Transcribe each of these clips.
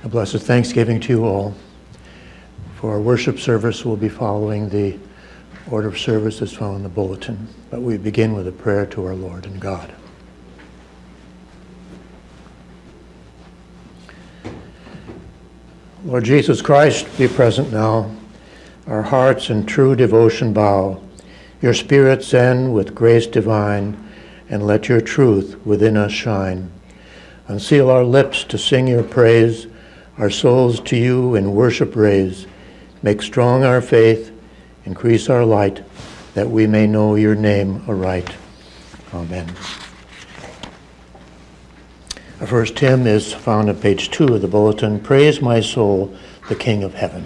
A blessed Thanksgiving to you all. For our worship service, we'll be following the order of service that's found in the bulletin. But we begin with a prayer to our Lord and God. Lord Jesus Christ, be present now. Our hearts in true devotion bow. Your Spirit send with grace divine, and let your truth within us shine. Unseal our lips to sing your praise, our souls to you in worship raise. Make strong our faith, increase our light, that we may know your name aright. Amen. Our first hymn is found on page 2 of the bulletin. Praise my soul, the King of Heaven.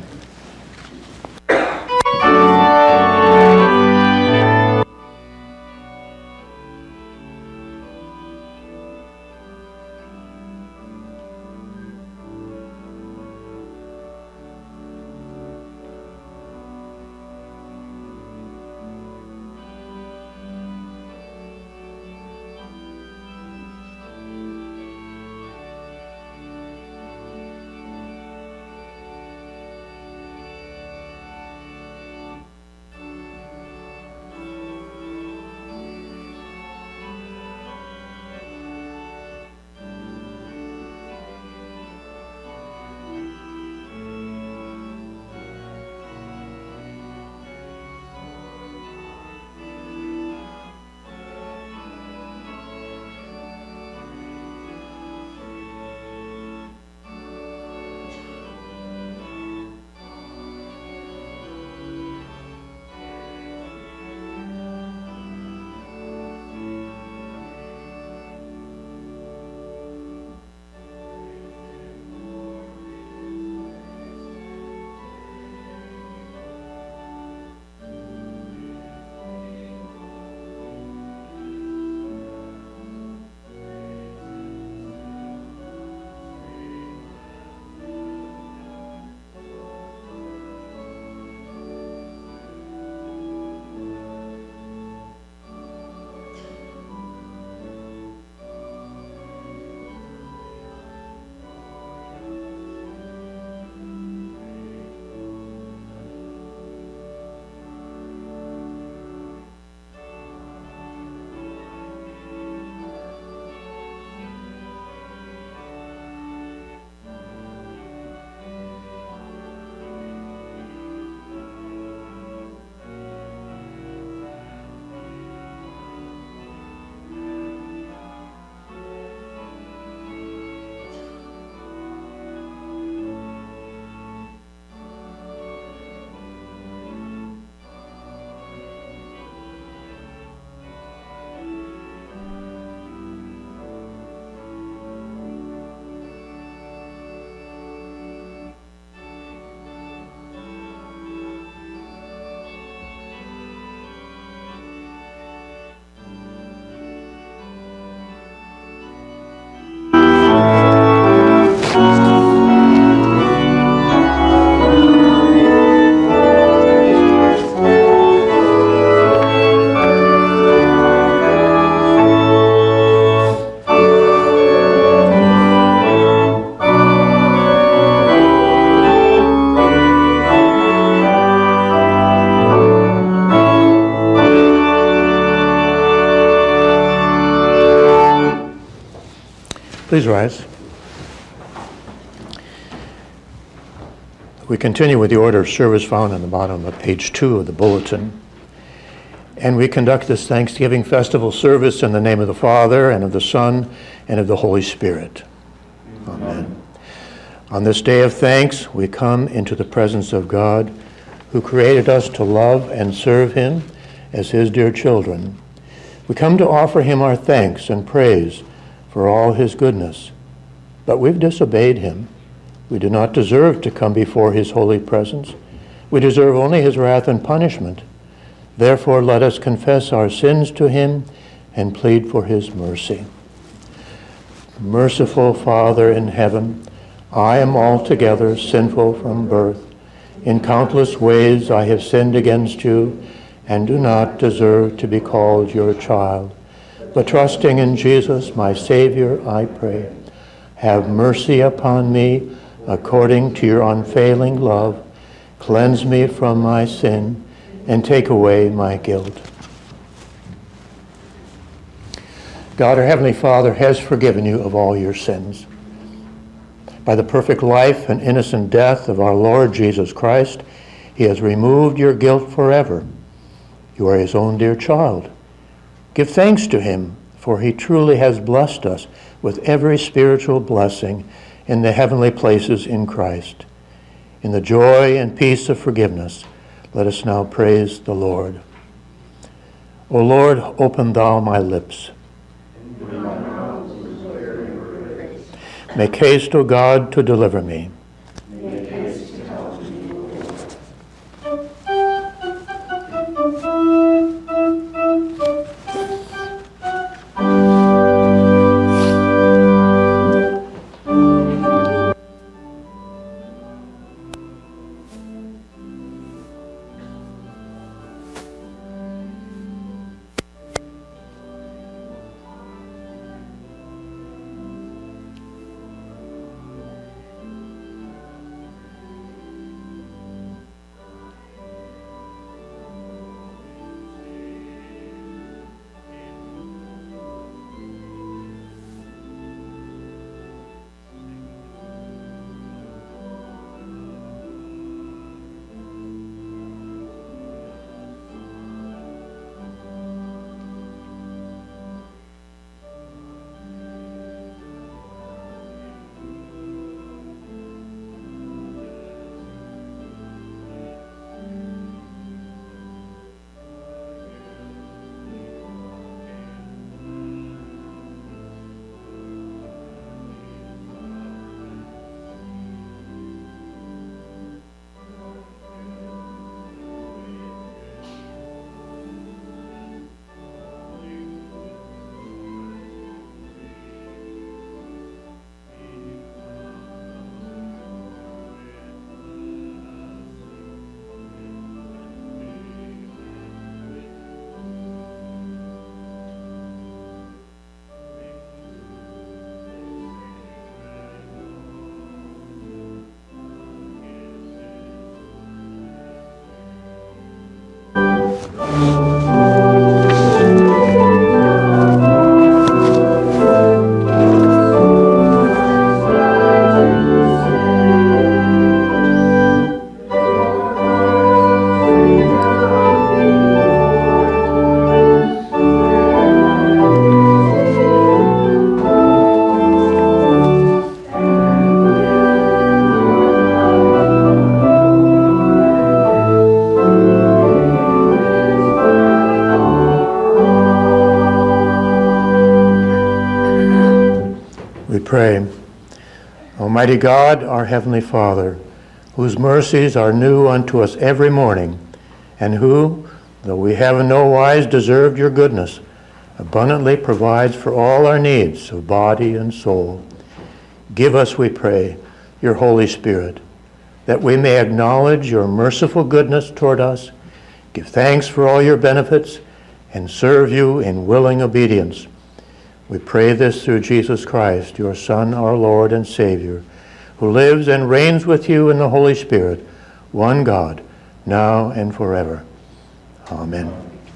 Please rise. We continue with the order of service found on the bottom of page 2 of the bulletin. And we conduct this Thanksgiving festival service in the name of the Father, and of the Son, and of the Holy Spirit. Amen. On this day of thanks, we come into the presence of God, who created us to love and serve him as his dear children. We come to offer him our thanks and praise for all his goodness. But we've disobeyed him. We do not deserve to come before his holy presence. We deserve only his wrath and punishment. Therefore, let us confess our sins to him and plead for his mercy. Merciful Father in heaven, I am altogether sinful from birth. In countless ways I have sinned against you and do not deserve to be called your child. But trusting in Jesus, my Savior, I pray, have mercy upon me, according to your unfailing love, cleanse me from my sin and take away my guilt. God, our Heavenly Father, has forgiven you of all your sins. By the perfect life and innocent death of our Lord Jesus Christ, he has removed your guilt forever. You are his own dear child. Give thanks to him, for he truly has blessed us with every spiritual blessing in the heavenly places in Christ. In the joy and peace of forgiveness, let us now praise the Lord. O Lord, open thou my lips. Make haste, O God, to deliver me. Pray. Almighty God, our Heavenly Father, whose mercies are new unto us every morning, and who, though we have in no wise deserved your goodness, abundantly provides for all our needs of body and soul, give us, we pray, your Holy Spirit, that we may acknowledge your merciful goodness toward us, give thanks for all your benefits, and serve you in willing obedience. We pray this through Jesus Christ, your Son, our Lord and Savior, who lives and reigns with you in the Holy Spirit, one God, now and forever. Amen.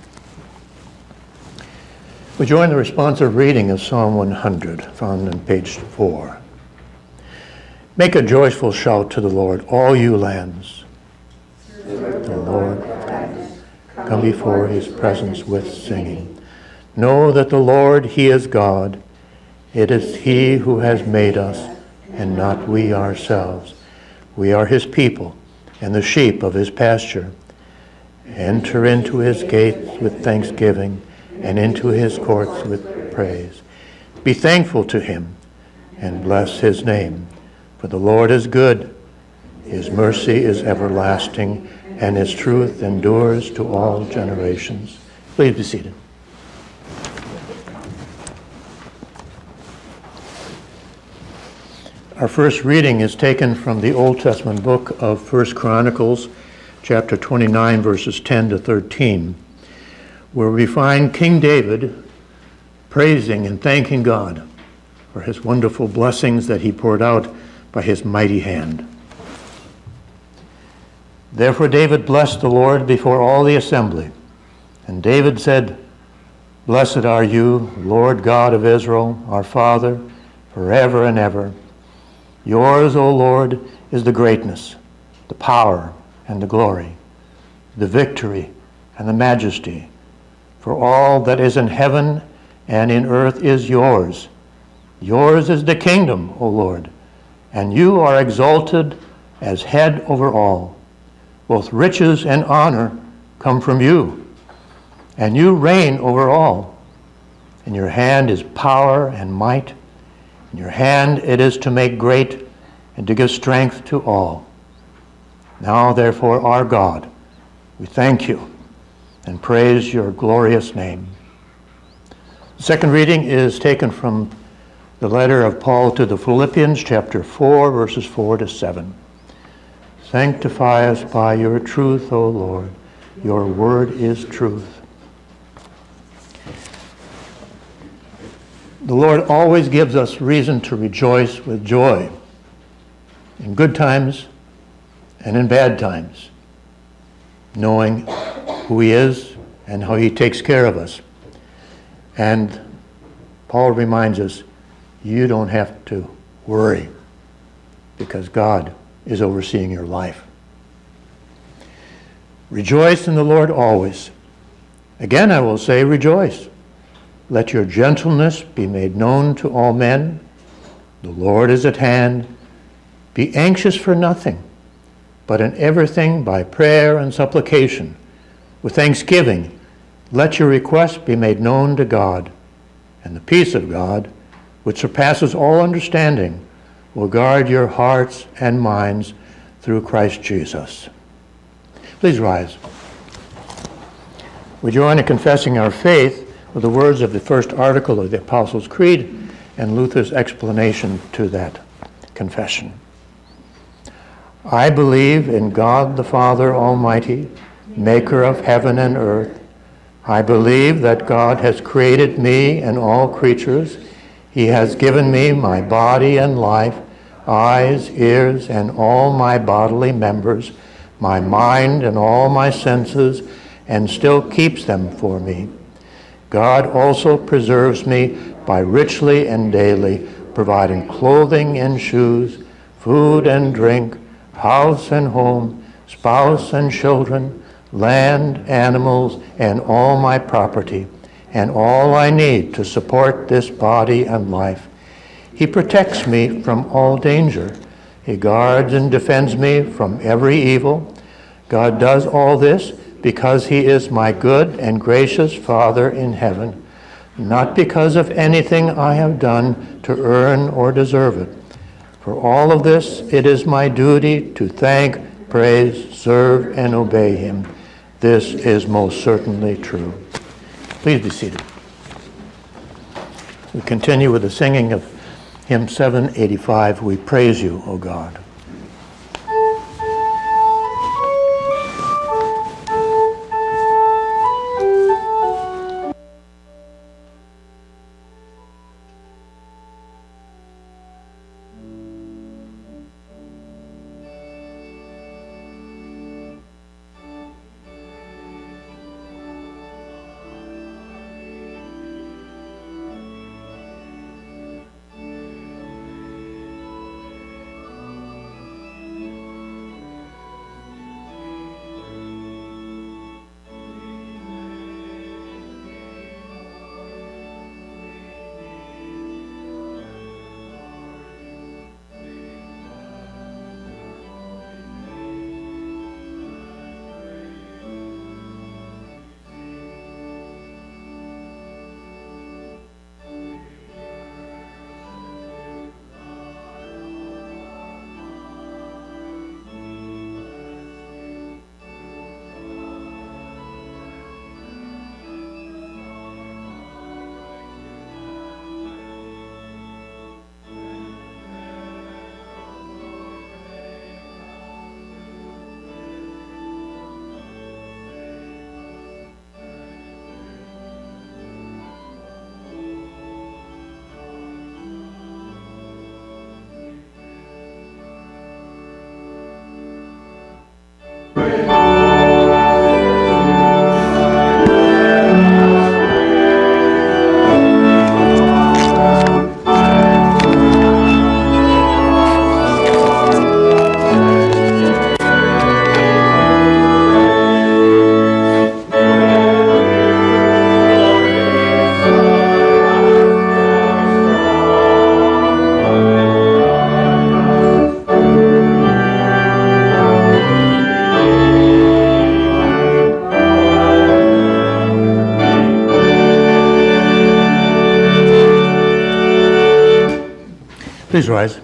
We join the responsive reading of Psalm 100, found on page 4. Make a joyful shout to the Lord, all you lands. The Lord, come before his presence with singing. Know that the Lord, he is God. It is he who has made us, and not we ourselves. We are his people, and the sheep of his pasture. Enter into his gates with thanksgiving, and into his courts with praise. Be thankful to him, and bless his name. For the Lord is good. His mercy is everlasting, and his truth endures to all generations. Please be seated. Our first reading is taken from the Old Testament book of 1 Chronicles, chapter 29, verses 10 to 13, where we find King David praising and thanking God for his wonderful blessings that he poured out by his mighty hand. Therefore David blessed the Lord before all the assembly. And David said, Blessed are you, Lord God of Israel, our Father, forever and ever. Yours, O Lord, is the greatness, the power, and the glory, the victory, and the majesty. For all that is in heaven and in earth is yours. Yours is the kingdom, O Lord, and you are exalted as head over all. Both riches and honor come from you, and you reign over all. In your hand is power and might. In your hand it is to make great and to give strength to all. Now, therefore, our God, we thank you and praise your glorious name. The second reading is taken from the letter of Paul to the Philippians, chapter 4, verses 4 to 7. Sanctify us by your truth, O Lord. Your word is truth. The Lord always gives us reason to rejoice with joy in good times and in bad times, knowing who he is and how he takes care of us. And Paul reminds us, you don't have to worry because God is overseeing your life. Rejoice in the Lord always. Again, I will say, rejoice. Let your gentleness be made known to all men. The Lord is at hand. Be anxious for nothing, but in everything by prayer and supplication, with thanksgiving, let your requests be made known to God, and the peace of God, which surpasses all understanding, will guard your hearts and minds through Christ Jesus. Please rise. We join in confessing our faith with the words of the first article of the Apostles' Creed and Luther's explanation to that confession. I believe in God the Father Almighty, maker of heaven and earth. I believe that God has created me and all creatures. He has given me my body and life, eyes, ears, and all my bodily members, my mind and all my senses, and still keeps them for me. God also preserves me by richly and daily providing clothing and shoes, food and drink, house and home, spouse and children, land, animals, and all my property, and all I need to support this body and life. He protects me from all danger. He guards and defends me from every evil. God does all this because he is my good and gracious Father in heaven, not because of anything I have done to earn or deserve it. For all of this, it is my duty to thank, praise, serve, and obey him. This is most certainly true. Please be seated. We continue with the singing of hymn 785, We Praise You, O God. Please rise.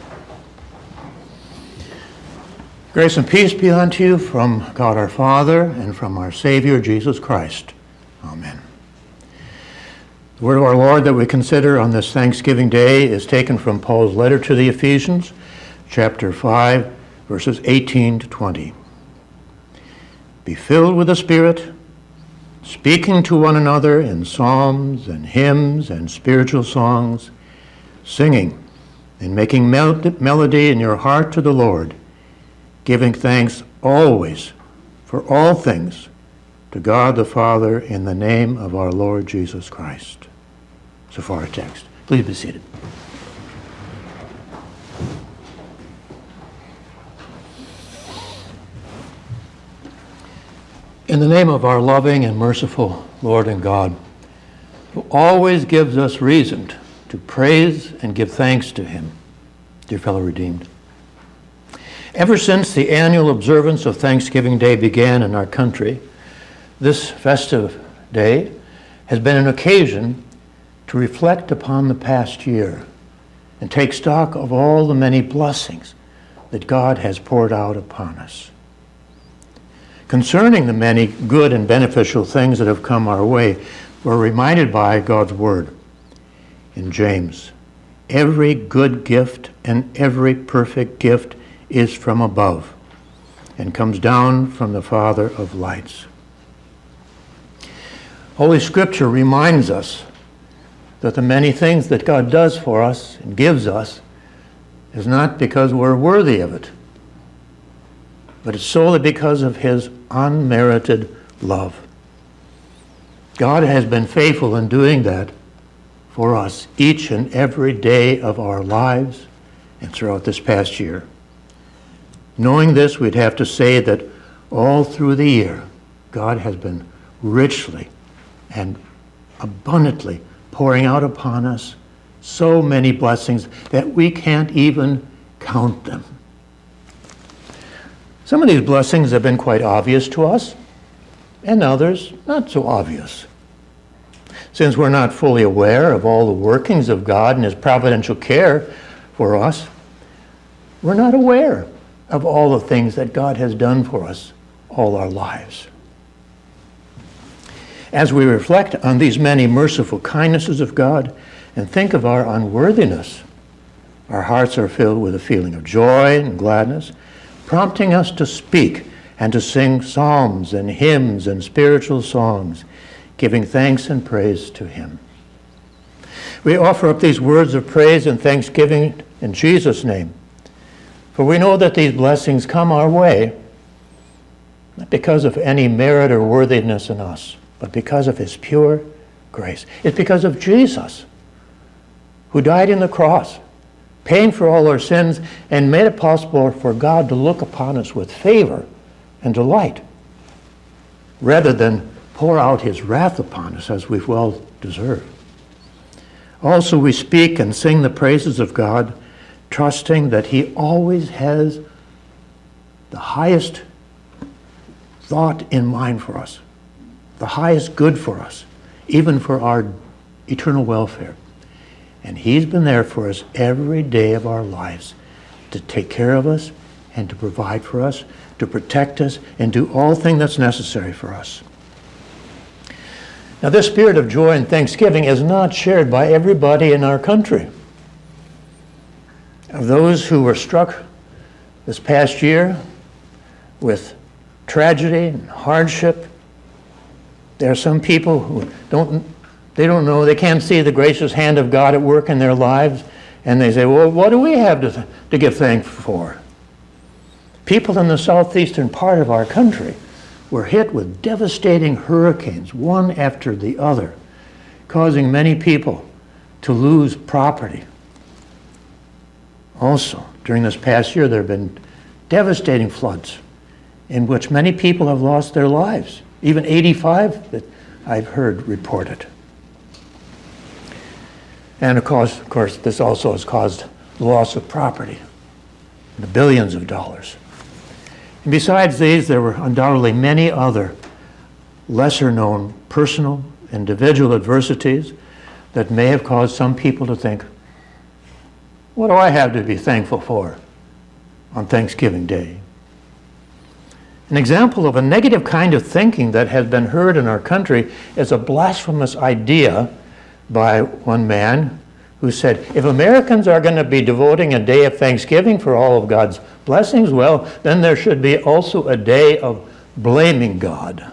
Grace and peace be unto you from God our Father and from our Savior Jesus Christ. Amen. The word of our Lord that we consider on this Thanksgiving Day is taken from Paul's letter to the Ephesians, chapter 5, verses 18 to 20. Be filled with the Spirit, speaking to one another in psalms and hymns and spiritual songs, singing and making melody in your heart to the Lord, giving thanks always for all things to God the Father in the name of our Lord Jesus Christ. So far our text. Please be seated. In the name of our loving and merciful Lord and God, who always gives us reason to praise and give thanks to him, dear fellow redeemed. Ever since the annual observance of Thanksgiving Day began in our country, this festive day has been an occasion to reflect upon the past year and take stock of all the many blessings that God has poured out upon us. Concerning the many good and beneficial things that have come our way, we're reminded by God's word in James. Every good gift and every perfect gift is from above and comes down from the Father of lights. Holy Scripture reminds us that the many things that God does for us and gives us is not because we're worthy of it, but it's solely because of his unmerited love. God has been faithful in doing that for us each and every day of our lives and throughout this past year. Knowing this, we'd have to say that all through the year, God has been richly and abundantly pouring out upon us so many blessings that we can't even count them. Some of these blessings have been quite obvious to us, and others not so obvious. Since we're not fully aware of all the workings of God and his providential care for us, we're not aware of all the things that God has done for us all our lives. As we reflect on these many merciful kindnesses of God and think of our unworthiness, our hearts are filled with a feeling of joy and gladness, prompting us to speak and to sing psalms and hymns and spiritual songs, giving thanks and praise to him. We offer up these words of praise and thanksgiving in Jesus' name, for we know that these blessings come our way not because of any merit or worthiness in us, but because of his pure grace. It's because of Jesus, who died on the cross, paying for all our sins, and made it possible for God to look upon us with favor and delight, rather than pour out his wrath upon us as we've well deserved. Also, we speak and sing the praises of God, trusting that he always has the highest thought in mind for us, the highest good for us, even for our eternal welfare. And he's been there for us every day of our lives to take care of us and to provide for us, to protect us, and do all things that's necessary for us. Now, this spirit of joy and thanksgiving is not shared by everybody in our country. Of those who were struck this past year with tragedy and hardship, there are some people who don't know, they can't see the gracious hand of God at work in their lives, and they say, well, what do we have to give thanks for? People in the southeastern part of our country were hit with devastating hurricanes, one after the other, causing many people to lose property. Also, during this past year, there have been devastating floods in which many people have lost their lives, even 85 that I've heard reported. And of course, this also has caused loss of property, the billions of dollars. And besides these, there were undoubtedly many other lesser-known personal, individual adversities that may have caused some people to think, What do I have to be thankful for on Thanksgiving Day? An example of a negative kind of thinking that has been heard in our country is a blasphemous idea by one man who said, if Americans are going to be devoting a day of Thanksgiving for all of God's blessings, well, then there should be also a day of blaming God.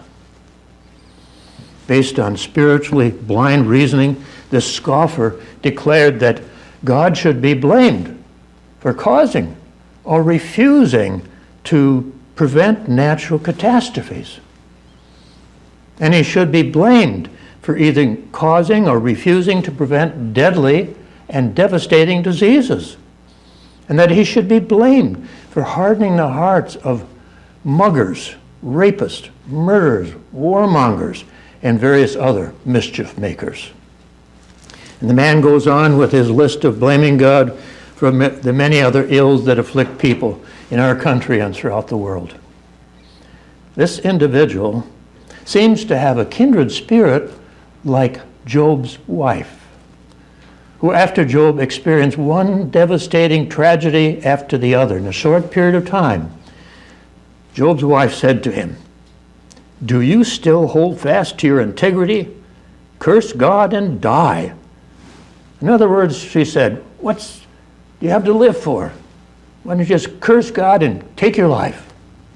Based on spiritually blind reasoning, this scoffer declared that God should be blamed for causing or refusing to prevent natural catastrophes. And he should be blamed for either causing or refusing to prevent deadly and devastating diseases. And that he should be blamed for hardening the hearts of muggers, rapists, murderers, warmongers, and various other mischief makers. And the man goes on with his list of blaming God for the many other ills that afflict people in our country and throughout the world. This individual seems to have a kindred spirit like Job's wife, who after Job experienced one devastating tragedy after the other in a short period of time. Job's wife said to him, "Do you still hold fast to your integrity? Curse God and die." In other words, she said, what do you have to live for? Why don't you just curse God and take your life?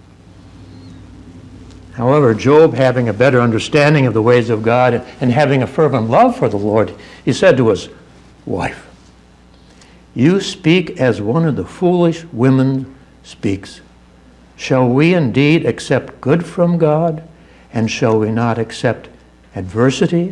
However, Job, having a better understanding of the ways of God and having a fervent love for the Lord, he said to his wife, "You speak as one of the foolish women speaks. Shall we indeed accept good from God, and shall we not accept adversity?"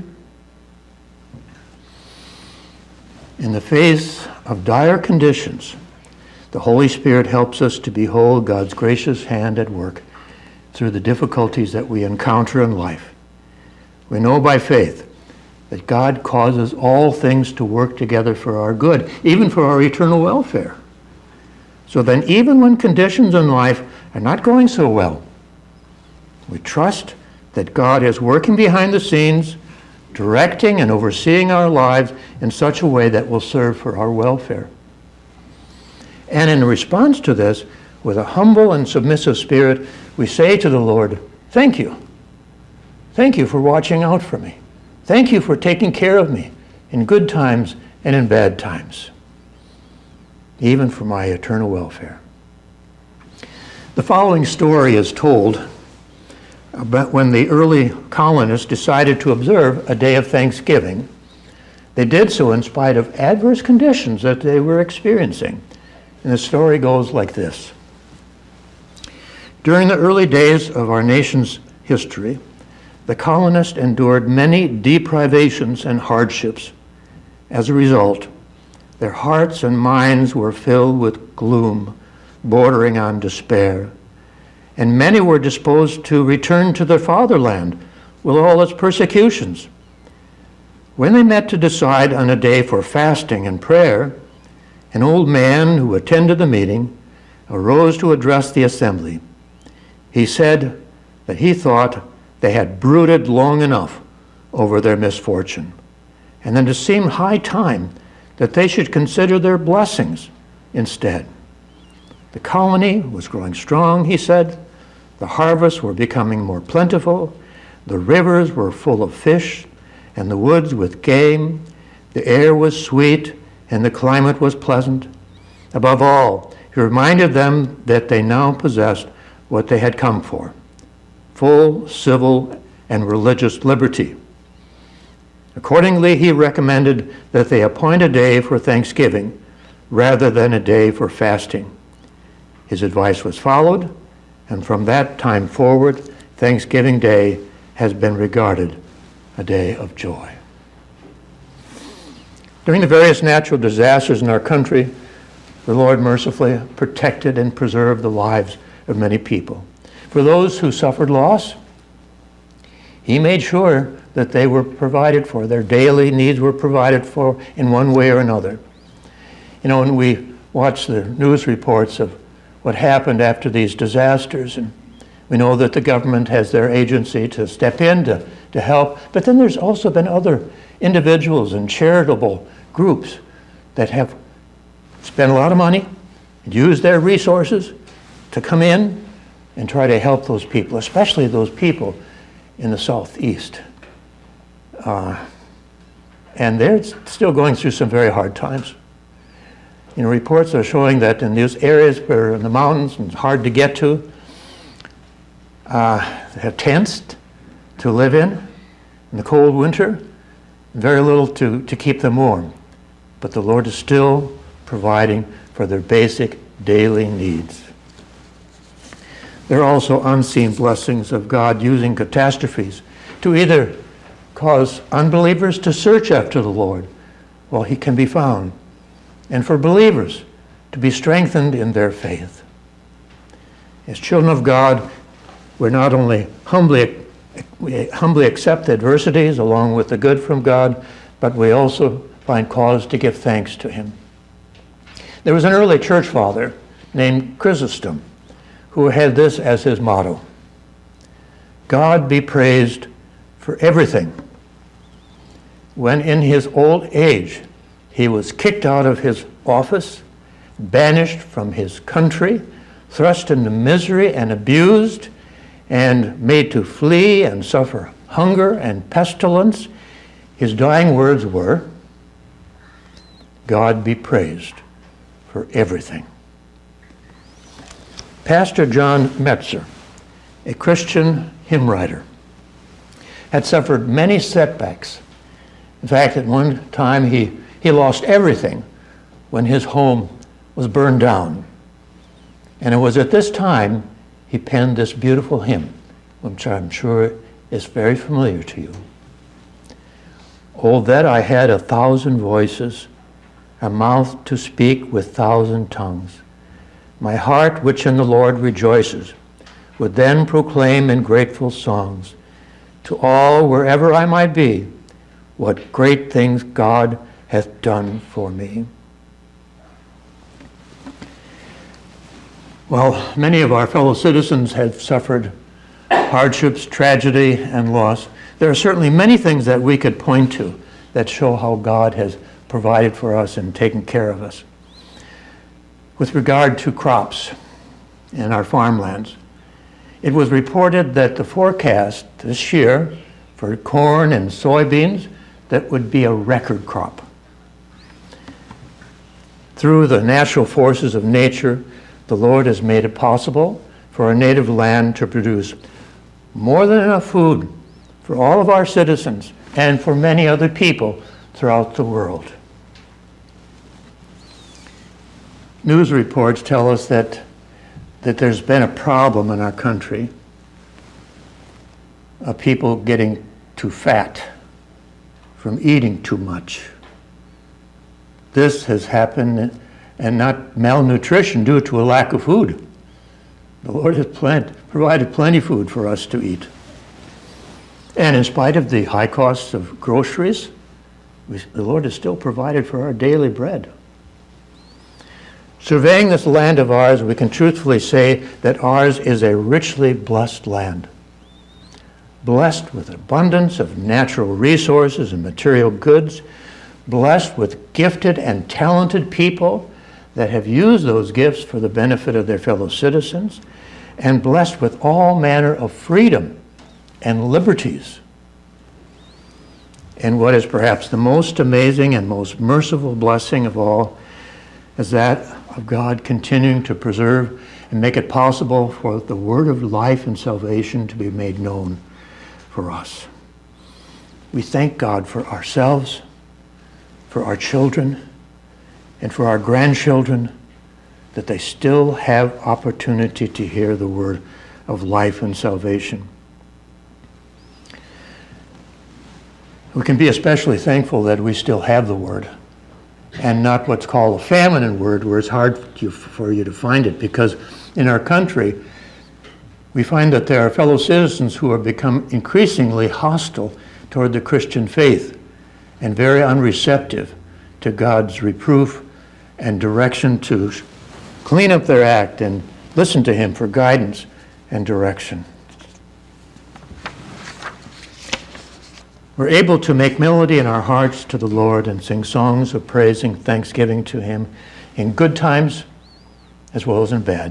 In the face of dire conditions, the Holy Spirit helps us to behold God's gracious hand at work through the difficulties that we encounter in life. We know by faith that God causes all things to work together for our good, even for our eternal welfare. So then, even when conditions in life are not going so well, we trust that God is working behind the scenes, directing and overseeing our lives in such a way that will serve for our welfare. And in response to this, with a humble and submissive spirit, we say to the Lord, "Thank you. Thank you for watching out for me. Thank you for taking care of me in good times and in bad times, even for my eternal welfare." The following story is told about when the early colonists decided to observe a day of Thanksgiving. They did so in spite of adverse conditions that they were experiencing. And the story goes like this. During the early days of our nation's history, the colonists endured many deprivations and hardships. As a result, their hearts and minds were filled with gloom, bordering on despair. And many were disposed to return to their fatherland with all its persecutions. When they met to decide on a day for fasting and prayer, an old man who attended the meeting arose to address the assembly. He said that he thought they had brooded long enough over their misfortune, and that it seemed high time that they should consider their blessings instead. The colony was growing strong, he said. The harvests were becoming more plentiful. The rivers were full of fish, and the woods with game. The air was sweet, and the climate was pleasant. Above all, he reminded them that they now possessed what they had come for: full civil and religious liberty. Accordingly, he recommended that they appoint a day for Thanksgiving rather than a day for fasting. His advice was followed, and from that time forward, Thanksgiving Day has been regarded a day of joy. During the various natural disasters in our country, the Lord mercifully protected and preserved the lives of many people. For those who suffered loss, he made sure that they were provided for. Their daily needs were provided for in one way or another. You know, when we watch the news reports of what happened after these disasters, and we know that the government has their agency to step in to help, but then there's also been other individuals and charitable groups that have spend a lot of money, and use their resources to come in and try to help those people, especially those people in the Southeast. And they're still going through some very hard times. Reports are showing that in these areas where in the mountains and it's hard to get to, they have tents to live in the cold winter, very little to keep them warm. But the Lord is still providing for their basic daily needs. There are also unseen blessings of God using catastrophes to either cause unbelievers to search after the Lord while he can be found, and for believers to be strengthened in their faith. As children of God, we're not only we humbly accept adversities along with the good from God, but we also find cause to give thanks to him. There was an early church father named Chrysostom who had this as his motto: God be praised for everything. When in his old age he was kicked out of his office, banished from his country, thrust into misery and abused, and made to flee and suffer hunger and pestilence, his dying words were, God be praised for everything. Pastor John Metzer, a Christian hymn writer, had suffered many setbacks. In fact, at one time he lost everything when his home was burned down. And it was at this time he penned this beautiful hymn, which I'm sure is very familiar to you. Oh, that I had 1,000 voices, a mouth to speak with 1,000 tongues. My heart, which in the Lord rejoices, would then proclaim in grateful songs to all, wherever I might be, what great things God hath done for me. Well, many of our fellow citizens have suffered hardships, tragedy, and loss. There are certainly many things that we could point to that show how God has provided for us and taken care of us. With regard to crops in our farmlands, it was reported that the forecast this year for corn and soybeans, that would be a record crop. Through the natural forces of nature, the Lord has made it possible for our native land to produce more than enough food for all of our citizens and for many other people throughout the world. News reports tell us that there's been a problem in our country of people getting too fat from eating too much. This has happened, and not malnutrition due to a lack of food. The Lord has provided plenty of food for us to eat. And in spite of the high costs of groceries, the Lord has still provided for our daily bread. Surveying this land of ours, we can truthfully say that ours is a richly blessed land, blessed with abundance of natural resources and material goods, blessed with gifted and talented people that have used those gifts for the benefit of their fellow citizens, and blessed with all manner of freedom and liberties. And what is perhaps the most amazing and most merciful blessing of all is that of God continuing to preserve and make it possible for the word of life and salvation to be made known for us. We thank God for ourselves, for our children, and for our grandchildren, that they still have opportunity to hear the word of life and salvation. We can be especially thankful that we still have the word, and not what's called a feminine word, where it's hard for you to find it, because in our country, we find that there are fellow citizens who have become increasingly hostile toward the Christian faith and very unreceptive to God's reproof and direction to clean up their act and listen to him for guidance and direction. We're able to make melody in our hearts to the Lord and sing songs of praise and thanksgiving to him in good times as well as in bad.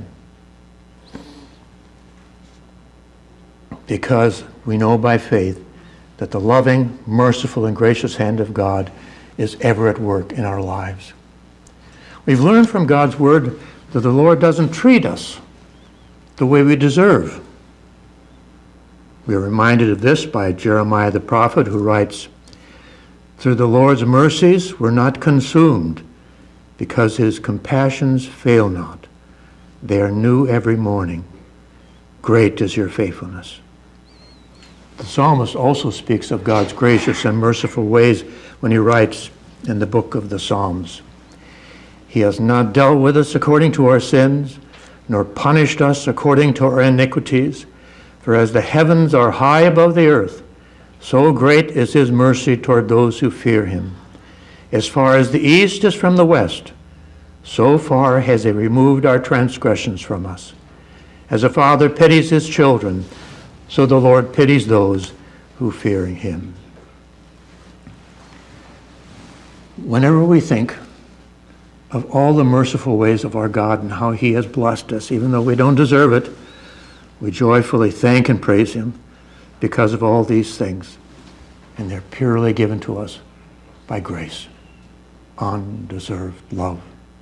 Because we know by faith that the loving, merciful, and gracious hand of God is ever at work in our lives. We've learned from God's word that the Lord doesn't treat us the way we deserve. We are reminded of this by Jeremiah the prophet, who writes, "Through the Lord's mercies we're not consumed, because his compassions fail not. They are new every morning. Great is your faithfulness." The psalmist also speaks of God's gracious and merciful ways when he writes in the book of the Psalms, "He has not dealt with us according to our sins, nor punished us according to our iniquities. For as the heavens are high above the earth, so great is his mercy toward those who fear him. As far as the east is from the west, so far has he removed our transgressions from us. As a father pities his children, so the Lord pities those who fear him." Whenever we think of all the merciful ways of our God and how he has blessed us, even though we don't deserve it, we joyfully thank and praise him because of all these things. And they're purely given to us by grace, undeserved love.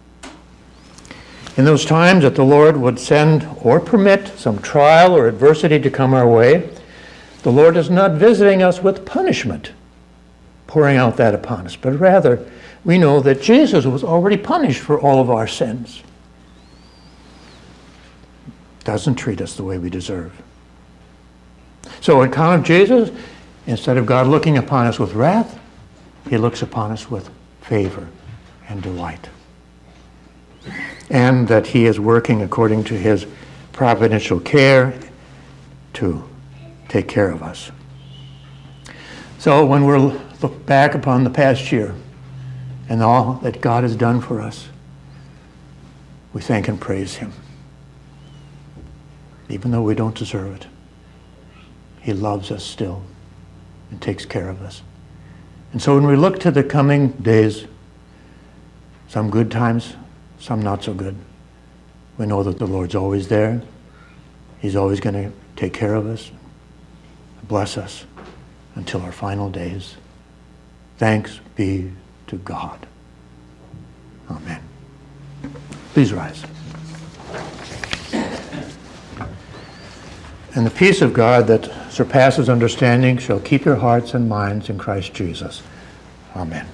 In those times that the Lord would send or permit some trial or adversity to come our way, the Lord is not visiting us with punishment, pouring out that upon us, but rather we know that Jesus was already punished for all of our sins. Doesn't treat us the way we deserve. So on account of Jesus, instead of God looking upon us with wrath, he looks upon us with favor and delight. And that he is working according to his providential care to take care of us. So when we look back upon the past year and all that God has done for us, we thank and praise him. Even though we don't deserve it, he loves us still and takes care of us. And so when we look to the coming days, some good times, some not so good, we know that the Lord's always there. He's always going to take care of us, bless us until our final days. Thanks be to God. Amen. Please rise. And the peace of God that surpasses understanding shall keep your hearts and minds in Christ Jesus. Amen.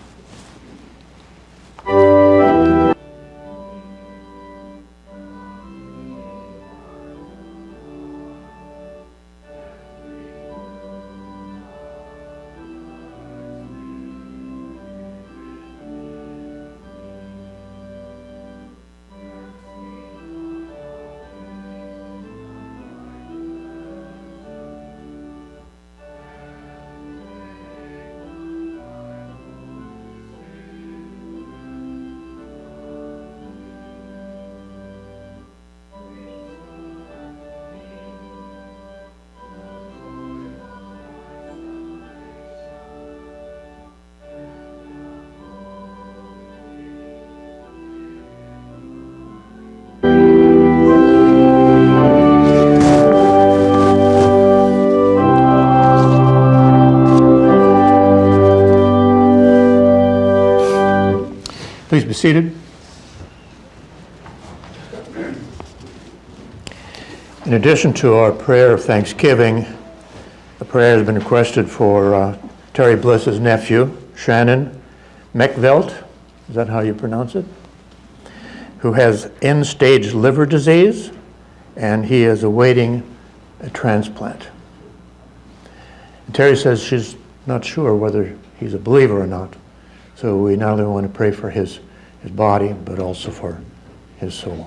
Please be seated. In addition to our prayer of thanksgiving, a prayer has been requested for Terry Bliss's nephew, Shannon Mekvelt, is that how you pronounce it? Who has end-stage liver disease, and he is awaiting a transplant. And Terry says she's not sure whether he's a believer or not. So we not only want to pray for his body, but also for his soul.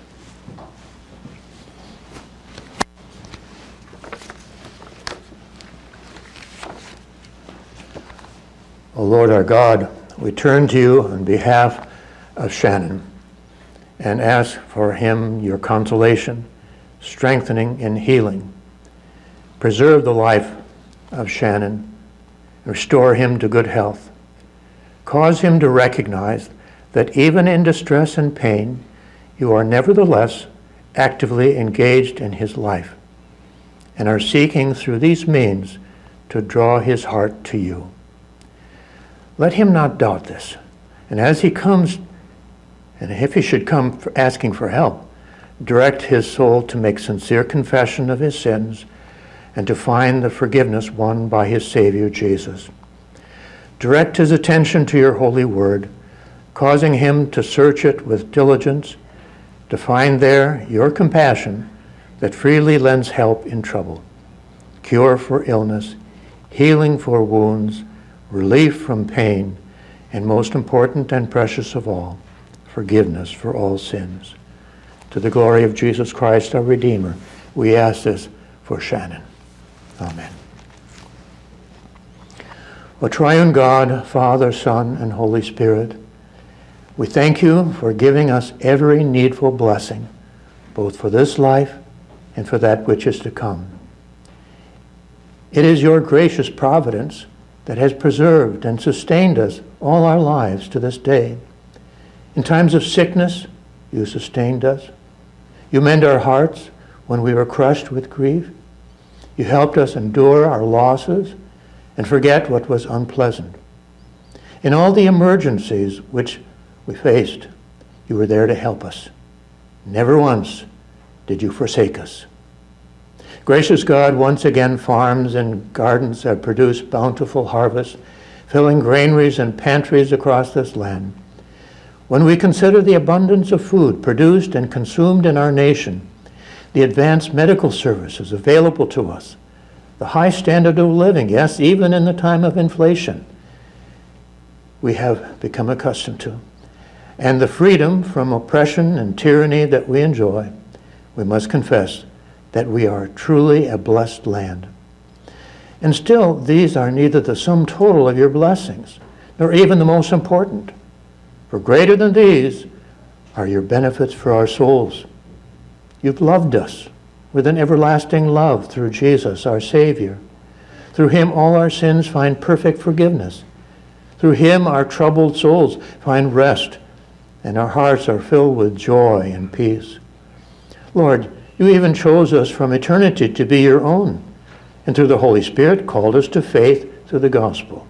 O Lord our God, we turn to you on behalf of Shannon and ask for him your consolation, strengthening, and healing. Preserve the life of Shannon. Restore him to good health. Cause him to recognize that even in distress and pain, you are nevertheless actively engaged in his life and are seeking through these means to draw his heart to you. Let him not doubt this. And as he comes, and if he should come asking for help, direct his soul to make sincere confession of his sins and to find the forgiveness won by his Savior Jesus. Direct his attention to your holy word, causing him to search it with diligence, to find there your compassion that freely lends help in trouble, cure for illness, healing for wounds, relief from pain, and most important and precious of all, forgiveness for all sins. To the glory of Jesus Christ, our Redeemer, we ask this for Shannon. Amen. O triune God, Father, Son, and Holy Spirit, we thank you for giving us every needful blessing, both for this life and for that which is to come. It is your gracious providence that has preserved and sustained us all our lives to this day. In times of sickness, you sustained us. You mend our hearts when we were crushed with grief. You helped us endure our losses and forget what was unpleasant. In all the emergencies which we faced, you were there to help us. Never once did you forsake us. Gracious God, once again farms and gardens have produced bountiful harvests, filling granaries and pantries across this land. When we consider the abundance of food produced and consumed in our nation, the advanced medical services available to us, the high standard of living, yes, even in the time of inflation, we have become accustomed to, and the freedom from oppression and tyranny that we enjoy, we must confess that we are truly a blessed land. And still, these are neither the sum total of your blessings, nor even the most important. For greater than these are your benefits for our souls. You've loved us with an everlasting love through Jesus, our Savior. Through him, all our sins find perfect forgiveness. Through him, our troubled souls find rest, and our hearts are filled with joy and peace. Lord, you even chose us from eternity to be your own, and through the Holy Spirit called us to faith through the gospel.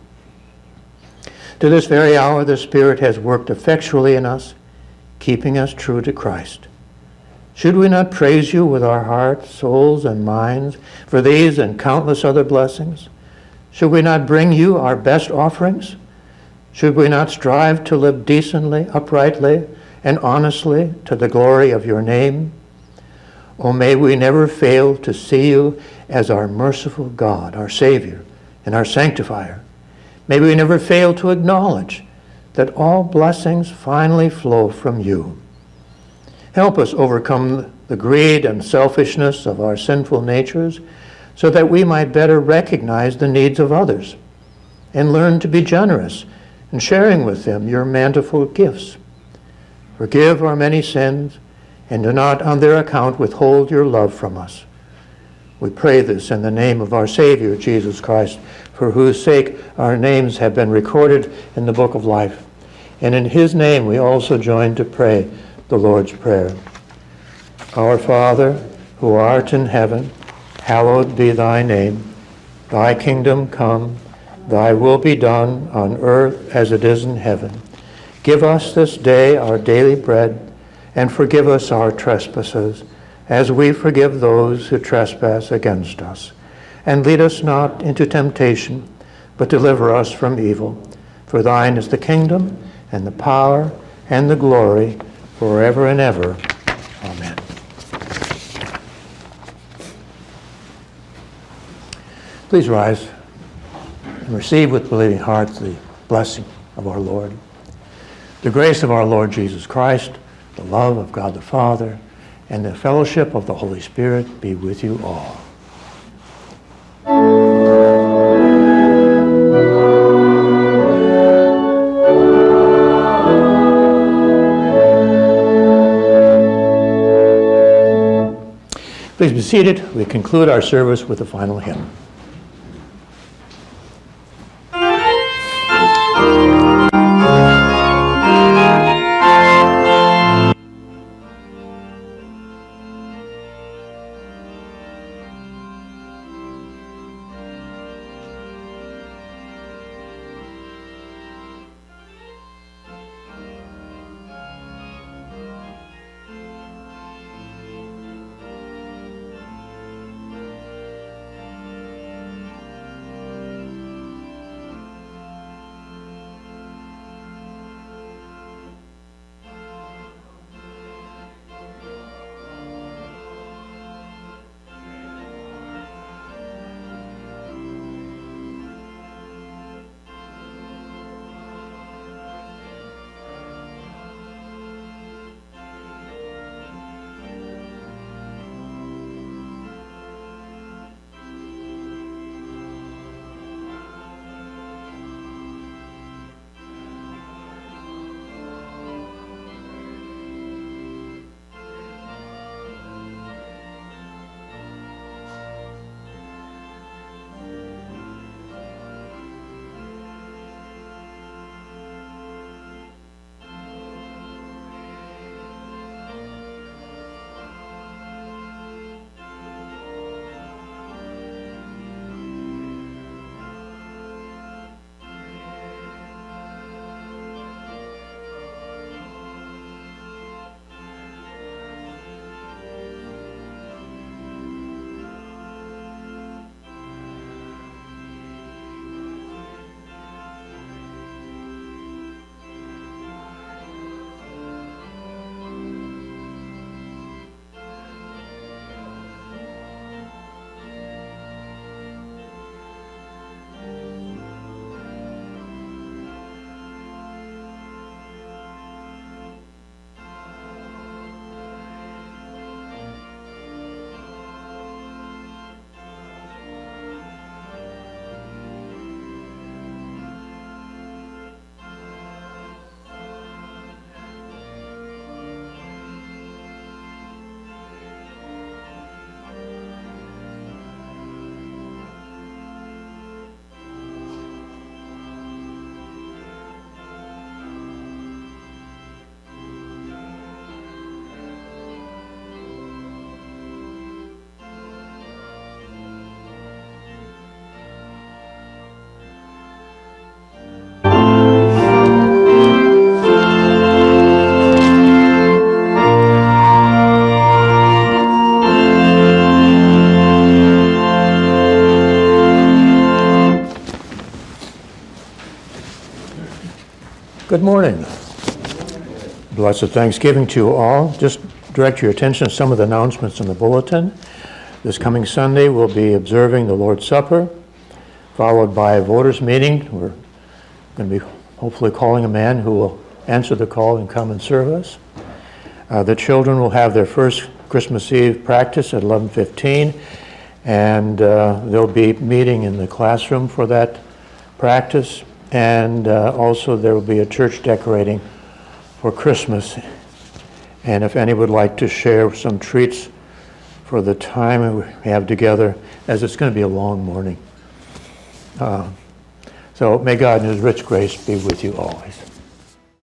To this very hour, the Spirit has worked effectually in us, keeping us true to Christ. Should we not praise you with our hearts, souls, and minds for these and countless other blessings? Should we not bring you our best offerings? Should we not strive to live decently, uprightly, and honestly to the glory of your name? Oh, may we never fail to see you as our merciful God, our Savior, and our Sanctifier. May we never fail to acknowledge that all blessings finally flow from you. Help us overcome the greed and selfishness of our sinful natures so that we might better recognize the needs of others and learn to be generous in sharing with them your manifold gifts. Forgive our many sins and do not on their account withhold your love from us. We pray this in the name of our Savior, Jesus Christ, for whose sake our names have been recorded in the book of life. And in his name we also join to pray the Lord's Prayer. Our Father, who art in heaven, hallowed be thy name. Thy kingdom come, thy will be done on earth as it is in heaven. Give us this day our daily bread, and forgive us our trespasses, as we forgive those who trespass against us. And lead us not into temptation, but deliver us from evil. For thine is the kingdom, and the power, and the glory, forever and ever. Amen. Please rise and receive with believing hearts the blessing of our Lord. The grace of our Lord Jesus Christ, the love of God the Father, and the fellowship of the Holy Spirit be with you all. Please be seated. We conclude our service with the final hymn. Good morning. Blessed Thanksgiving to you all. Just direct your attention to some of the announcements in the bulletin. This coming Sunday, we'll be observing the Lord's Supper, followed by a voters' meeting. We're going to be hopefully calling a man who will answer the call and come and serve us. The children will have their first Christmas Eve practice at 11:15, and they'll be meeting in the classroom for that practice. And also there will be a church decorating for Christmas. And if any would like to share some treats for the time we have together, as it's going to be a long morning. So may God in his rich grace be with you always.